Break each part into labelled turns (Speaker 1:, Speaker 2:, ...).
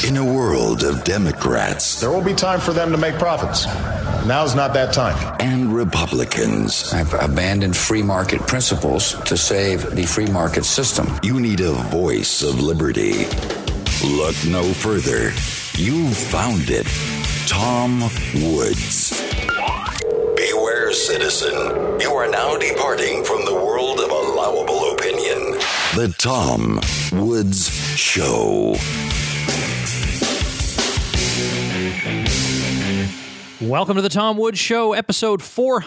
Speaker 1: In a world of Democrats,
Speaker 2: there will be time for them to make profits. Now's not that time.
Speaker 1: And Republicans.
Speaker 3: I've abandoned free market principles to save the free market system.
Speaker 1: You need a voice of liberty. Look no further. You've found it. Tom Woods. Beware, citizen. You are now departing from the world of allowable opinion. The Tom Woods Show.
Speaker 4: Welcome to the Tom Woods Show, episode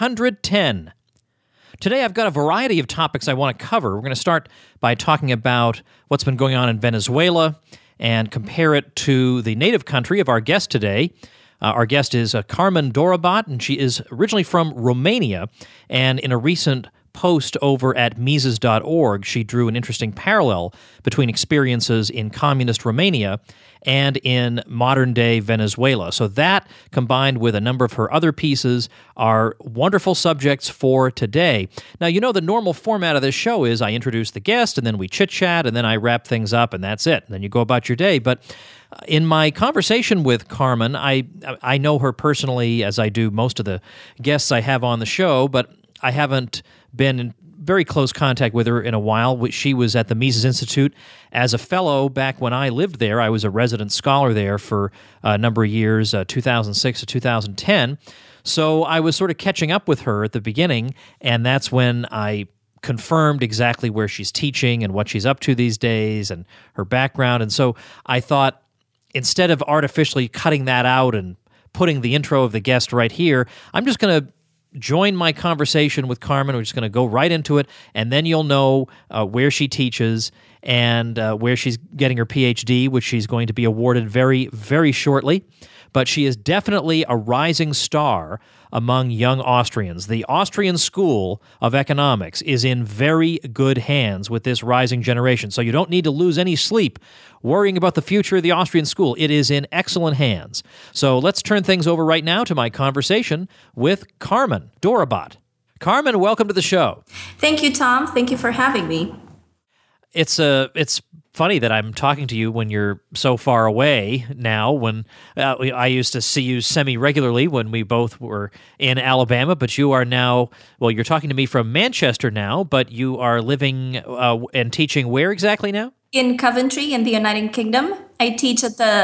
Speaker 4: 410. Today I've got a variety of topics I want to cover. We're going to start by talking about what's been going on in Venezuela and compare it to the native country of our guest today. Our guest is Carmen Dorobat, and she is originally from Romania. And in a recent post over at Mises.org, she drew an interesting parallel between experiences in communist Romania and in modern-day Venezuela. So that, combined with a number of her other pieces, are wonderful subjects for today. Now, you know the normal format of this show is I introduce the guest, and then we chit-chat, and then I wrap things up, and that's it. And then you go about your day. But in my conversation with Carmen, I know her personally, as I do most of the guests I have on the show, but I haven't been in very close contact with her in a while. She was at the Mises Institute as a fellow back when I lived there. I was a resident scholar there for a number of years, 2006 to 2010. So I was sort of catching up with her at the beginning, and that's when I confirmed exactly where she's teaching and what she's up to these days and her background. And so I thought, instead of artificially cutting that out and putting the intro of the guest right here, I'm just going to join my conversation with Carmen. We're just going to go right into it, and then you'll know where she teaches and where she's getting her PhD, which she's going to be awarded very, very shortly. But she is definitely a rising star among young Austrians. The Austrian School of Economics is in very good hands with this rising generation, so you don't need to lose any sleep worrying about the future of the Austrian school. It is in excellent hands. So let's turn things over right now to my conversation with Carmen Dorobat. Carmen, welcome to the show.
Speaker 5: Thank you, Tom. Thank you for having me.
Speaker 4: It's funny that I'm talking to you when you're so far away now, when I used to see you semi-regularly when we both were in Alabama, but you are now, well, you're talking to me from Manchester now, but you are living and teaching where exactly now?
Speaker 5: In Coventry, in the United Kingdom. I teach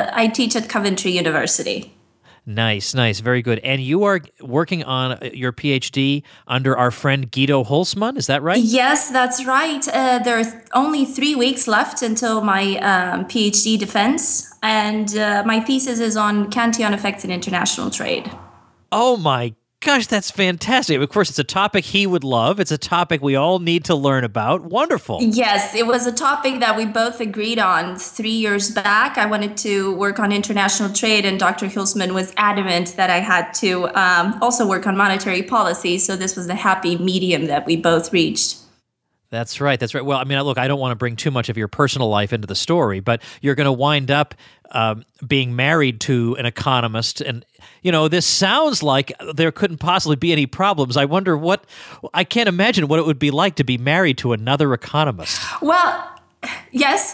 Speaker 5: at Coventry University.
Speaker 4: Nice, very good. And you are working on your PhD under our friend Guido Hulsmann, is that right?
Speaker 5: Yes, that's right. There are only 3 weeks left until my PhD defense, and my thesis is on Cantillon effects in international trade.
Speaker 4: Oh my gosh, that's fantastic. Of course, it's a topic he would love. It's a topic we all need to learn about. Wonderful.
Speaker 5: Yes, it was a topic that we both agreed on 3 years back. I wanted to work on international trade, and Dr. Hulsmann was adamant that I had to also work on monetary policy. So this was the happy medium that we both reached.
Speaker 4: That's right. Well, I mean, look, I don't want to bring too much of your personal life into the story, but you're going to wind up being married to an economist. And, you know, this sounds like there couldn't possibly be any problems. I can't imagine what it would be like to be married to another economist.
Speaker 5: Well, yes.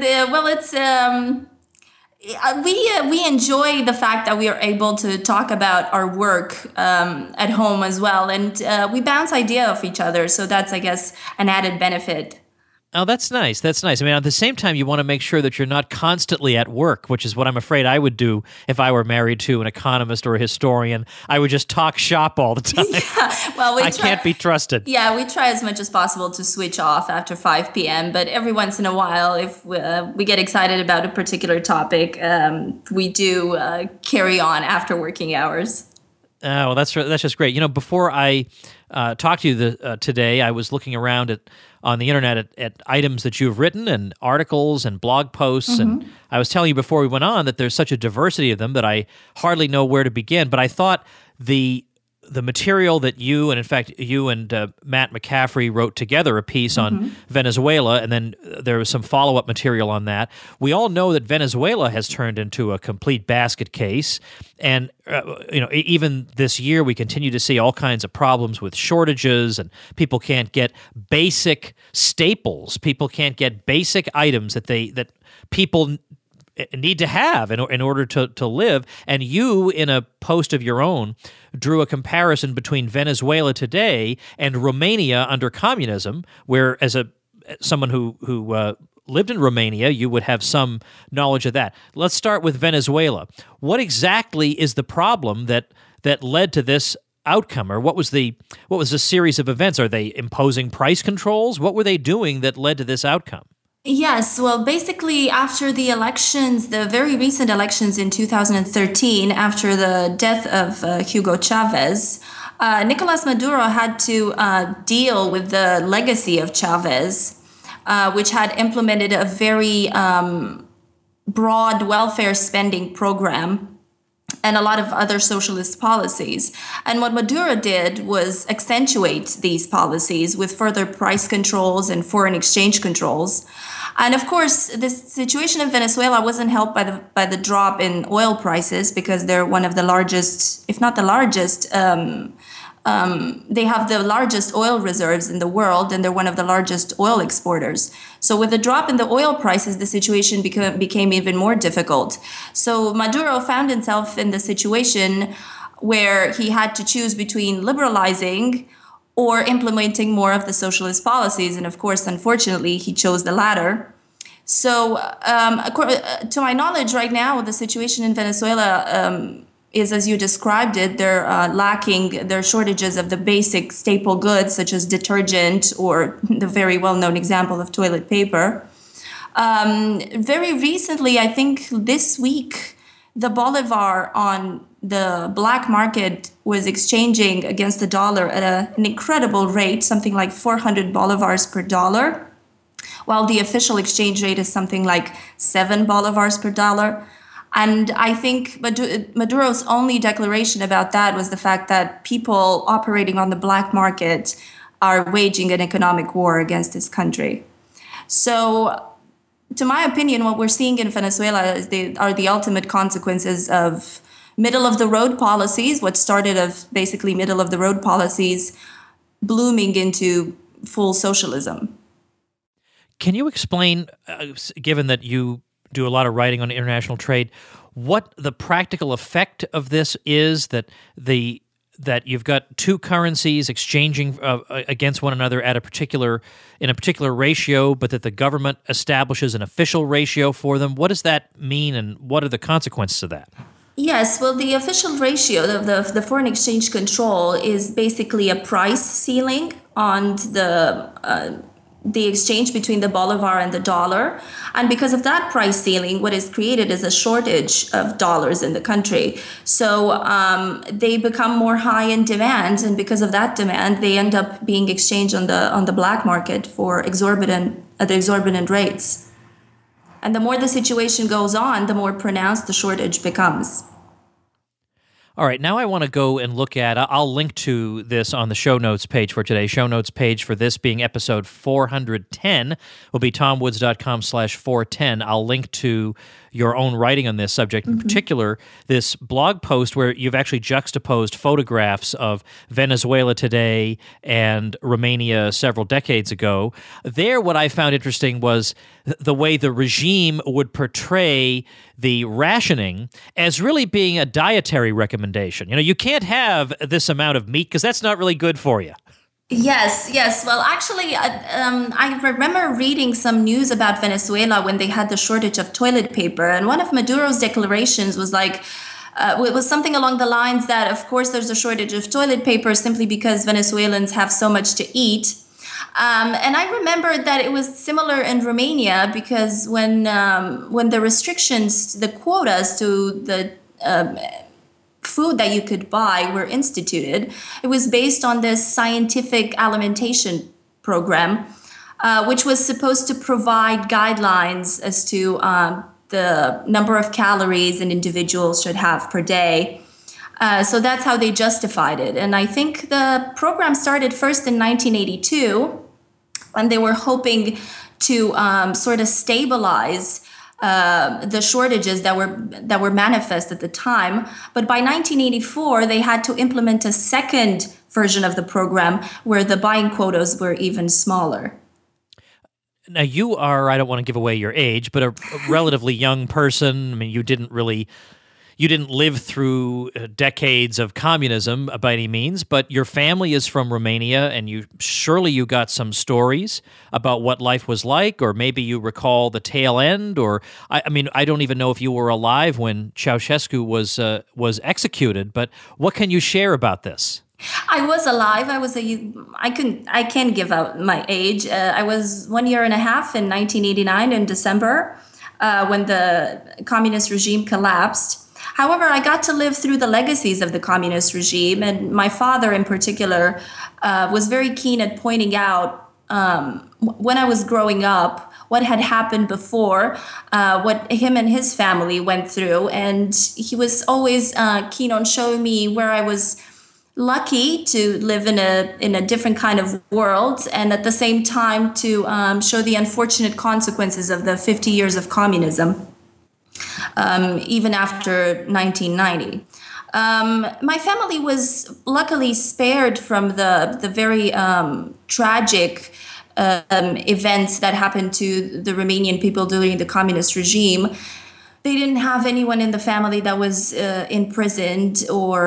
Speaker 5: We enjoy the fact that we are able to talk about our work at home as well, and we bounce ideas off each other. So that's, I guess, an added benefit.
Speaker 4: Oh, that's nice. I mean, at the same time, you want to make sure that you're not constantly at work, which is what I'm afraid I would do if I were married to an economist or a historian. I would just talk shop all the time.
Speaker 5: Yeah, well, I
Speaker 4: can't be trusted.
Speaker 5: Yeah, we try as much as possible to switch off after 5 p.m., but every once in a while, if we get excited about a particular topic, we do carry on after working hours.
Speaker 4: Oh, well, that's just great. You know, before I talked to you today, I was looking around on the internet at items that you've written and articles and blog posts, and I was telling you before we went on that there's such a diversity of them that I hardly know where to begin. But I thought the material that you, and in fact, you and Matt McCaffrey wrote together a piece on Venezuela, and then there was some follow-up material on that. We all know that Venezuela has turned into a complete basket case, and even this year we continue to see all kinds of problems with shortages, and people can't get basic staples. People can't get basic items that people need to have in order to live. And you, in a post of your own, drew a comparison between Venezuela today and Romania under communism, where as someone who lived in Romania, you would have some knowledge of that. Let's start with Venezuela. What exactly is the problem that led to this outcome, or what was the series of events? Are they imposing price controls? What were they doing that led to this outcome?
Speaker 5: Yes, well, basically, after the elections, the very recent elections in 2013, after the death of Hugo Chavez, Nicolas Maduro had to deal with the legacy of Chavez, which had implemented a very broad welfare spending program and a lot of other socialist policies. And what Maduro did was accentuate these policies with further price controls and foreign exchange controls. And of course, the situation in Venezuela wasn't helped by the drop in oil prices, because they're one of the largest, if not the largest, they have the largest oil reserves in the world, and they're one of the largest oil exporters. So with the drop in the oil prices, the situation became even more difficult. So Maduro found himself in the situation where he had to choose between liberalizing or implementing more of the socialist policies. And of course, unfortunately, he chose the latter. So to my knowledge right now, the situation in Venezuela is, as you described it, they're lacking, there are shortages of the basic staple goods such as detergent or the very well-known example of toilet paper. Very recently, I think this week, the bolivar on the black market was exchanging against the dollar at an incredible rate, something like 400 bolivars per dollar, while the official exchange rate is something like 7 bolivars per dollar. And I think Maduro's only declaration about that was the fact that people operating on the black market are waging an economic war against his country. So, to my opinion, what we're seeing in Venezuela are the ultimate consequences of middle-of-the-road policies, what started as basically middle-of-the-road policies blooming into full socialism.
Speaker 4: Can you explain, given that you do a lot of writing on international trade, what the practical effect of this is, that you've got two currencies exchanging against one another in a particular ratio, but that the government establishes an official ratio for them? What does that mean, and what are the consequences of that?
Speaker 5: Yes, well, the official ratio of the foreign exchange control is basically a price ceiling on the exchange between the bolivar and the dollar. And because of that price ceiling, what is created is a shortage of dollars in the country. So they become more high in demand, and because of that demand, they end up being exchanged on the black market for exorbitant rates. And the more the situation goes on, the more pronounced the shortage becomes.
Speaker 4: All right, now I want to go and look at, I'll link to this on the show notes page for today. Show notes page for this being episode 410 will be tomwoods.com/410. I'll link to your own writing on this subject, in particular, this blog post where you've actually juxtaposed photographs of Venezuela today and Romania several decades ago. There, what I found interesting was the way the regime would portray the rationing as really being a dietary recommendation. You know, you can't have this amount of meat because that's not really good for you.
Speaker 5: Yes. Well, actually, I remember reading some news about Venezuela when they had the shortage of toilet paper. And one of Maduro's declarations was like, it was something along the lines that, of course, there's a shortage of toilet paper simply because Venezuelans have so much to eat. And I remember that it was similar in Romania, because when the restrictions, the quotas to the food that you could buy were instituted, it was based on this scientific alimentation program, which was supposed to provide guidelines as to the number of calories an individual should have per day. So that's how they justified it. And I think the program started first in 1982, and they were hoping to sort of stabilize the shortages that were manifest at the time. But by 1984, they had to implement a second version of the program where the buying quotas were even smaller.
Speaker 4: Now, you are, I don't want to give away your age, but a relatively young person. I mean, you didn't live through decades of communism by any means, but your family is from Romania, and you got some stories about what life was like, or maybe you recall the tail end, or I mean, I don't even know if you were alive when Ceausescu was executed, but what can you share about this?
Speaker 5: I was alive. I can't give out my age. I was 1 year and a half in 1989 in December when the communist regime collapsed. However, I got to live through the legacies of the communist regime, and my father in particular was very keen at pointing out when I was growing up what had happened before, what him and his family went through, and he was always keen on showing me where I was lucky to live in a different kind of world, and at the same time to show the unfortunate consequences of the 50 years of communism, even after 1990. My family was luckily spared from the very tragic events that happened to the Romanian people during the communist regime. They didn't have anyone in the family that was imprisoned,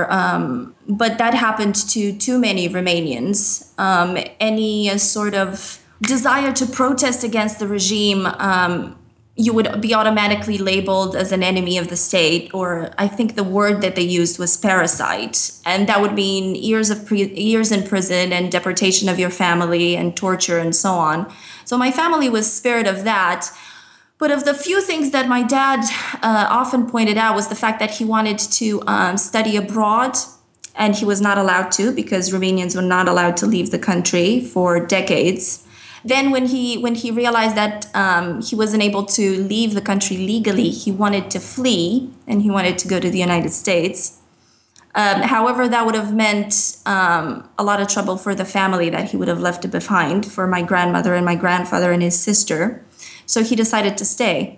Speaker 5: but that happened to too many Romanians. Any sort of desire to protest against the regime, you would be automatically labeled as an enemy of the state, or I think the word that they used was parasite, and that would mean years in prison and deportation of your family and torture and so on. So my family was spared of that. But of the few things that my dad often pointed out was the fact that he wanted to study abroad, and he was not allowed to because Romanians were not allowed to leave the country for decades. Then when he realized that he wasn't able to leave the country legally, he wanted to flee, and he wanted to go to the United States. However, that would have meant a lot of trouble for the family that he would have left behind, for my grandmother and my grandfather and his sister. So he decided to stay.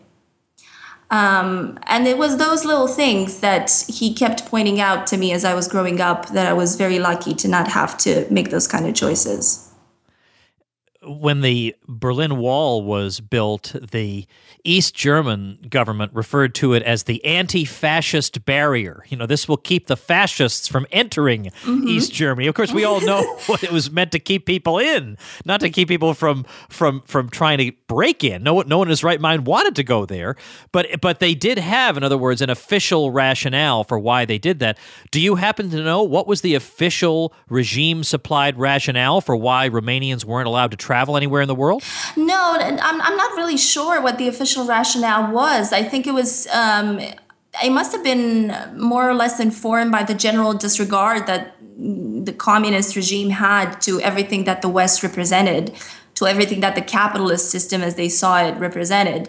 Speaker 5: And it was those little things that he kept pointing out to me as I was growing up, that I was very lucky to not have to make those kind of choices.
Speaker 4: When the Berlin Wall was built, the East German government referred to it as the anti-fascist barrier. You know, this will keep the fascists from entering East Germany. Of course, we all know what it was meant to keep people in, not to keep people from trying to break in. No one in his right mind wanted to go there, but they did have, in other words, an official rationale for why they did that. Do you happen to know what was the official regime-supplied rationale for why Romanians weren't allowed to travel anywhere in the world?
Speaker 5: No, I'm not really sure what the official rationale was. I think it was, it must have been more or less informed by the general disregard that the communist regime had to everything that the West represented, to everything that the capitalist system as they saw it represented.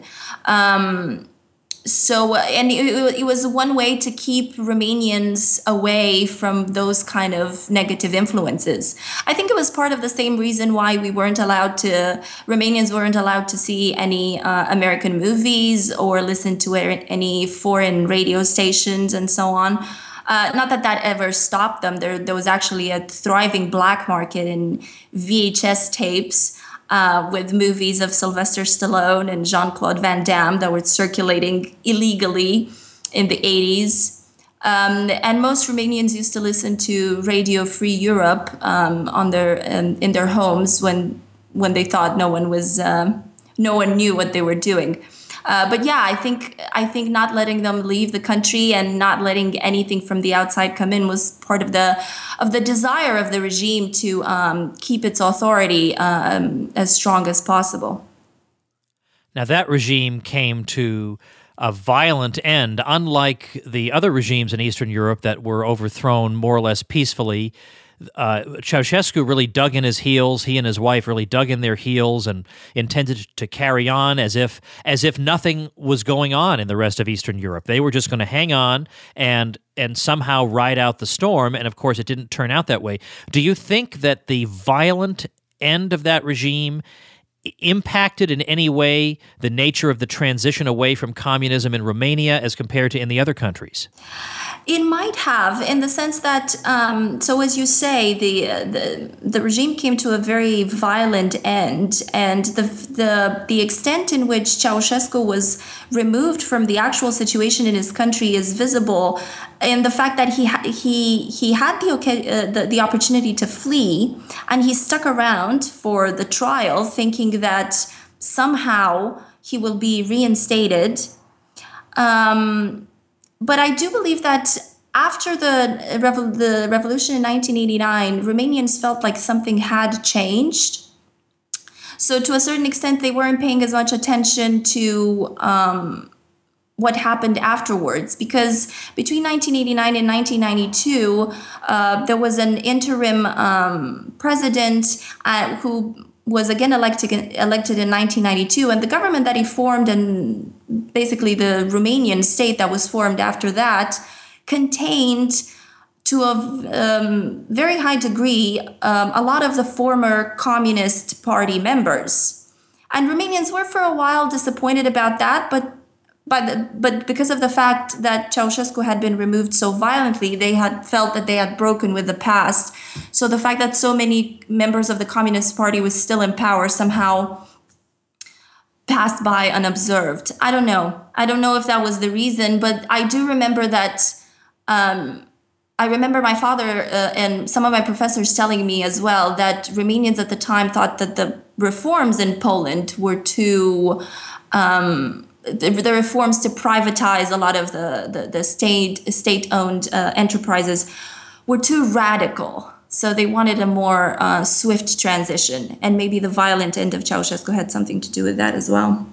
Speaker 5: And it was one way to keep Romanians away from those kind of negative influences. I think it was part of the same reason why Romanians weren't allowed to see any American movies or listen to any foreign radio stations and so on. Not that ever stopped them. There was actually a thriving black market in VHS tapes with movies of Sylvester Stallone and Jean-Claude Van Damme that were circulating illegally in the 80s. And most Romanians used to listen to Radio Free Europe in their homes when they thought no one knew what they were doing. But yeah, I think not letting them leave the country and not letting anything from the outside come in was part of the desire of the regime to keep its authority as strong as possible.
Speaker 4: Now, that regime came to a violent end, unlike the other regimes in Eastern Europe that were overthrown more or less peacefully. Ceausescu really dug in his heels. He and his wife really dug in their heels and intended to carry on as if nothing was going on in the rest of Eastern Europe. They were just going to hang on and somehow ride out the storm. And of course, it didn't turn out that way. Do you think that the violent end of that regime impacted in any way the nature of the transition away from communism in Romania as compared to in the other countries?
Speaker 5: It might have, in the sense that, so as you say, the regime came to a very violent end, and the extent in which Ceausescu was removed from the actual situation in his country is visible in the fact that he had the opportunity to flee, and he stuck around for the trial, thinking that somehow he will be reinstated. But I do believe that after the revolution in 1989, Romanians felt like something had changed. So to a certain extent, they weren't paying as much attention to what happened afterwards, because between 1989 and 1992, there was an interim president who was again elected in 1992, and the government that he formed, and basically the Romanian state that was formed after that, contained to a very high degree a lot of the former Communist Party members. And Romanians were for a while disappointed about that, but because of the fact that Ceausescu had been removed so violently, they had felt that they had broken with the past. So the fact that so many members of the Communist Party was still in power somehow passed by unobserved. I don't know. I don't know if that was the reason, but I do remember that I remember my father and some of my professors telling me as well that Romanians at the time thought that the reforms in Poland were too... the reforms to privatize a lot of the state-owned enterprises were too radical. So they wanted a more swift transition. And maybe the violent end of Ceausescu had something to do with that as well.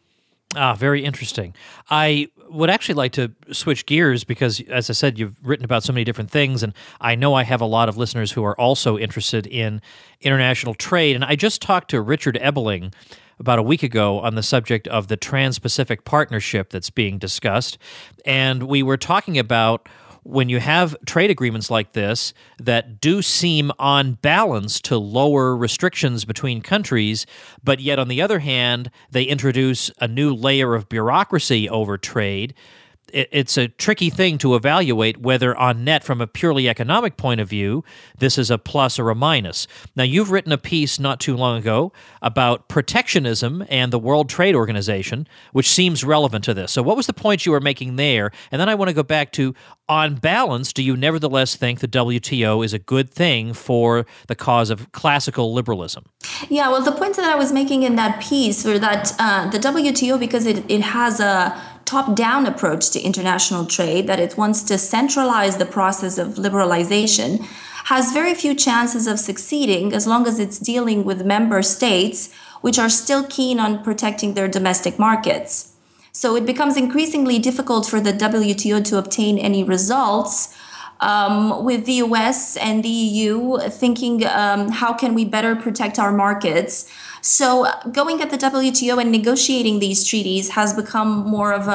Speaker 4: Very interesting. I would actually like to switch gears because, as I said, you've written about so many different things, and I know I have a lot of listeners who are also interested in international trade. And I just talked to Richard Ebeling about a week ago on the subject of the Trans-Pacific Partnership that's being discussed. And we were talking about when you have trade agreements like this that do seem on balance to lower restrictions between countries, but yet on the other hand, they introduce a new layer of bureaucracy over trade. It's a tricky thing to evaluate whether on net, from a purely economic point of view, this is a plus or a minus. Now, you've written a piece not too long ago about protectionism and the World Trade Organization, which seems relevant to this. So what was the point you were making there? And then I want to go back to, on balance, do you nevertheless think the WTO is a good thing for the cause of classical liberalism?
Speaker 5: Yeah, well, the point that I was making in that piece were that the WTO, because it has a top-down approach to international trade, that it wants to centralize the process of liberalization, has very few chances of succeeding as long as it's dealing with member states which are still keen on protecting their domestic markets. So it becomes increasingly difficult for the WTO to obtain any results, with the US and the EU thinking, how can we better protect our markets? So going at the WTO and negotiating these treaties has become more of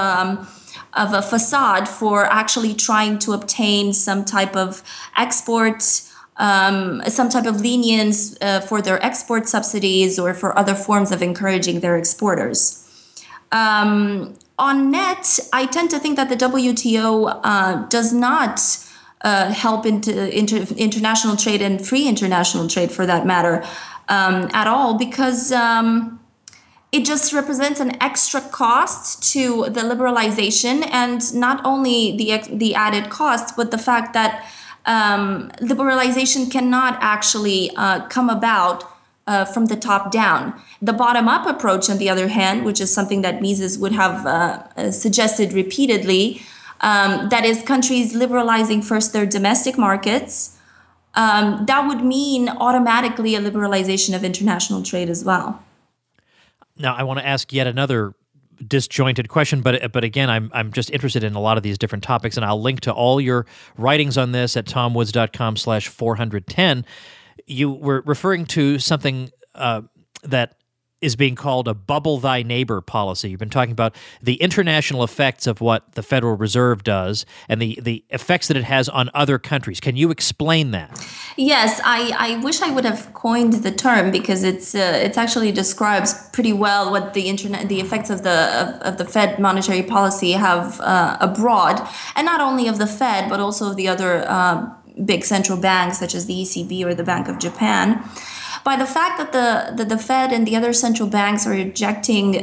Speaker 5: a facade for actually trying to obtain some type of export, some type of lenience for their export subsidies or for other forms of encouraging their exporters. On net, I tend to think that the WTO does not help into international trade and free international trade, for that matter, at all, because it just represents an extra cost to the liberalization, and not only the added cost, but the fact that liberalization cannot actually come about from the top down. The bottom-up approach, on the other hand, which is something that Mises would have suggested repeatedly, that is countries liberalizing first their domestic markets, that would mean automatically a liberalization of international trade as well.
Speaker 4: Now, I want to ask yet another disjointed question, but again, I'm just interested in a lot of these different topics, and I'll link to all your writings on this at tomwoods.com/410. You were referring to something that is being called a bubble thy neighbor policy. You've been talking about the international effects of what the Federal Reserve does and the effects that it has on other countries. Can you explain that?
Speaker 5: Yes, I wish I would have coined the term because it actually describes pretty well what the effects of the Fed monetary policy have abroad, and not only of the Fed but also of the other big central banks such as the ECB or the Bank of Japan. By the fact that the Fed and the other central banks are injecting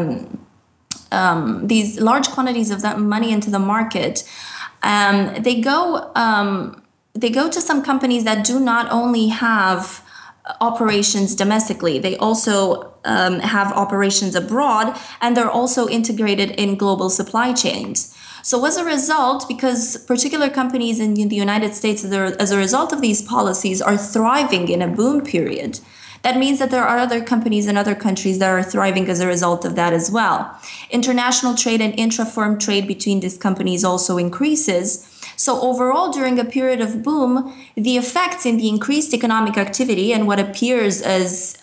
Speaker 5: these large quantities of that money into the market, they go to some companies that do not only have operations domestically, they also have operations abroad, and they're also integrated in global supply chains. So as a result, because particular companies in the United States, as a result of these policies, are thriving in a boom period, that means that there are other companies in other countries that are thriving as a result of that as well. International trade and intra-firm trade between these companies also increases. So overall, during a period of boom, the effects in the increased economic activity and what appears as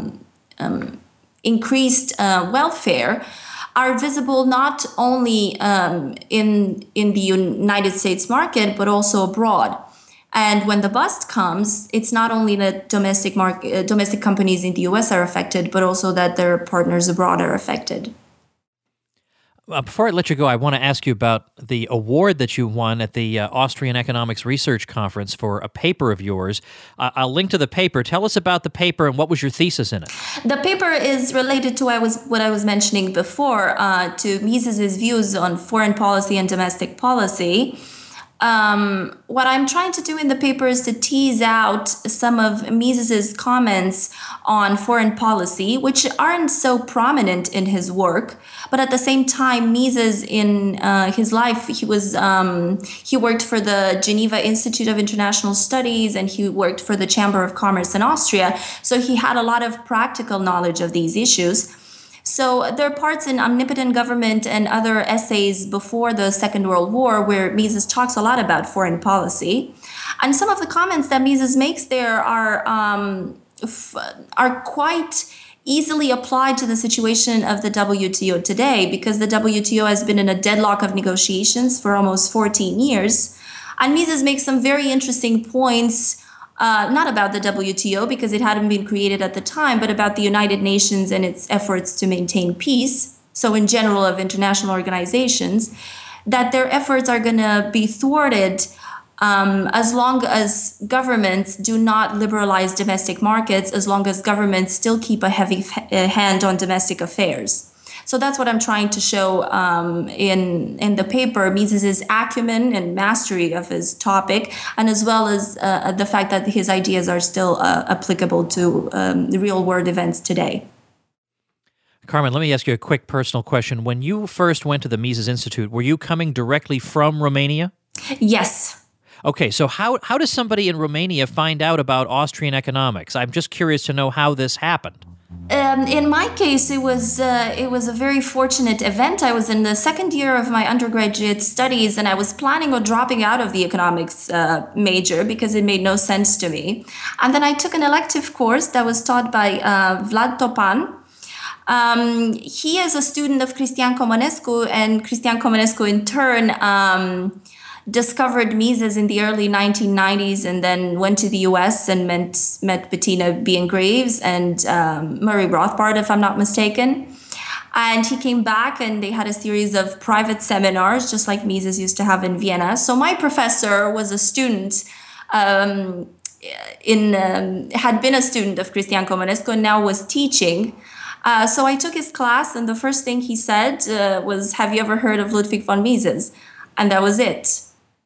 Speaker 5: increased welfare are visible not only in the United States market, but also abroad. And when the bust comes, it's not only that domestic companies in the U.S. are affected, but also that their partners abroad are affected.
Speaker 4: Before I let you go, I want to ask you about the award that you won at the Austrian Economics Research Conference for a paper of yours. I'll link to the paper. Tell us about the paper and what was your thesis in it?
Speaker 5: The paper is related to what I was mentioning before, to Mises's views on foreign policy and domestic policy. What I'm trying to do in the paper is to tease out some of Mises's comments on foreign policy, which aren't so prominent in his work. But at the same time, Mises in his life, he worked for the Geneva Institute of International Studies, and he worked for the Chamber of Commerce in Austria. So he had a lot of practical knowledge of these issues. So there are parts in Omnipotent Government and other essays before the Second World War where Mises talks a lot about foreign policy. And some of the comments that Mises makes there are quite easily applied to the situation of the WTO today, because the WTO has been in a deadlock of negotiations for almost 14 years. And Mises makes some very interesting points, not about the WTO because it hadn't been created at the time, but about the United Nations and its efforts to maintain peace. So in general of international organizations, that their efforts are going to be thwarted as long as governments do not liberalize domestic markets, as long as governments still keep a heavy hand on domestic affairs. So that's what I'm trying to show in the paper, Mises's acumen and mastery of his topic, and as well as the fact that his ideas are still applicable to real world events today.
Speaker 4: Carmen, let me ask you a quick personal question. When you first went to the Mises Institute, were you coming directly from Romania?
Speaker 5: Yes.
Speaker 4: Okay, so how does somebody in Romania find out about Austrian economics? I'm just curious to know how this happened.
Speaker 5: In my case, it was a very fortunate event. I was in the second year of my undergraduate studies, and I was planning on dropping out of the economics major because it made no sense to me. And then I took an elective course that was taught by Vlad Topan. He is a student of Cristian Comănescu, and Cristian Comănescu in turn discovered Mises in the early 1990s, and then went to the US and met Bettina Bien-Graves and Murray Rothbard, if I'm not mistaken. And he came back and they had a series of private seminars, just like Mises used to have in Vienna. So my professor was a student, had been a student of Cristian Comănescu and now was teaching. So I took his class, and the first thing he said was, "Have you ever heard of Ludwig von Mises?" And that was it.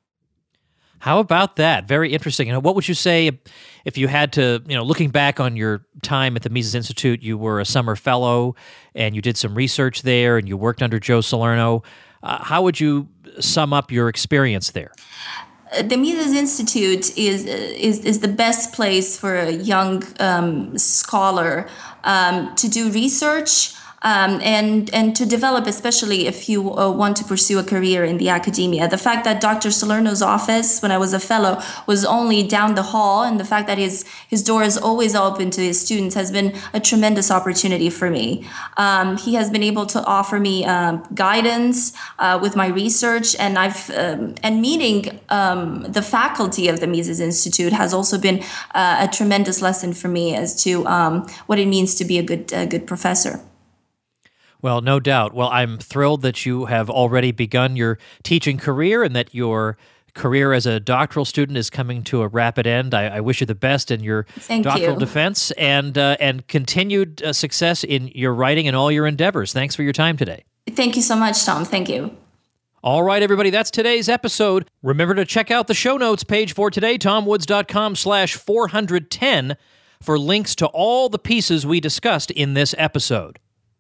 Speaker 4: How about that? Very interesting. And what would you say if you had to, looking back on your time at the Mises Institute, you were a summer fellow and you did some research there and you worked under Joe Salerno. How would you sum up your experience there?
Speaker 5: The Mises Institute is the best place for a young scholar to do research, and to develop, especially if you want to pursue a career in the academia. The fact that Dr. Salerno's office, when I was a fellow, was only down the hall, and the fact that his door is always open to his students has been a tremendous opportunity for me. He has been able to offer me guidance with my research, and meeting the faculty of the Mises Institute has also been a tremendous lesson for me as to what it means to be a good professor.
Speaker 4: Well, no doubt. Well, I'm thrilled that you have already begun your teaching career and that your career as a doctoral student is coming to a rapid end. I wish you the best in your doctoral defense and continued success in your writing and all your endeavors. Thanks for your time today.
Speaker 5: Thank you so much, Tom. Thank you.
Speaker 4: All right, everybody, that's today's episode. Remember to check out the show notes page for today, tomwoods.com/410, for links to all the pieces we discussed in this episode.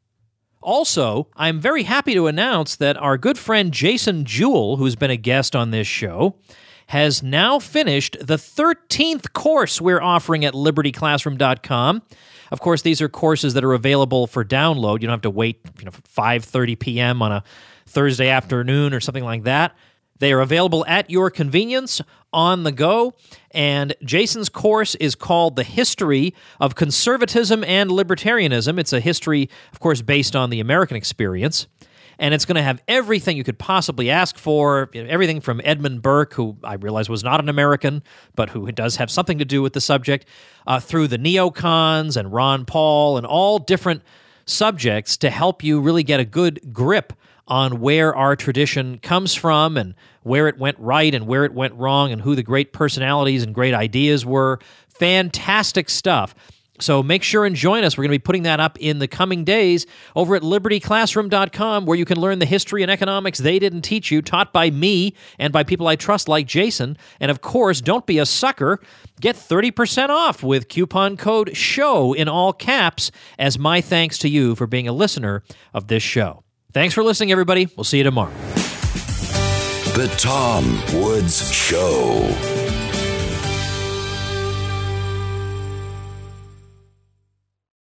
Speaker 4: Also, I'm very happy to announce that our good friend Jason Jewell, who's been a guest on this show, has now finished the 13th course we're offering at libertyclassroom.com. Of course, these are courses that are available for download. You don't have to wait 5:30 p.m. on a Thursday afternoon or something like that. They are available at your convenience on the go, and Jason's course is called The History of Conservatism and Libertarianism. It's a history, of course, based on the American experience, and it's going to have everything you could possibly ask for, everything from Edmund Burke, who I realize was not an American, but who does have something to do with the subject, through the neocons and Ron Paul and all different subjects to help you really get a good grip on where our tradition comes from and where it went right and where it went wrong and who the great personalities and great ideas were. Fantastic stuff. So make sure and join us. We're going to be putting that up in the coming days over at libertyclassroom.com, where you can learn the history and economics they didn't teach you, taught by me and by people I trust like Jason. And of course, don't be a sucker. Get 30% off with coupon code SHOW in all caps as my thanks to you for being a listener of this show. Thanks for listening, everybody. We'll see you tomorrow.
Speaker 1: The Tom Woods Show.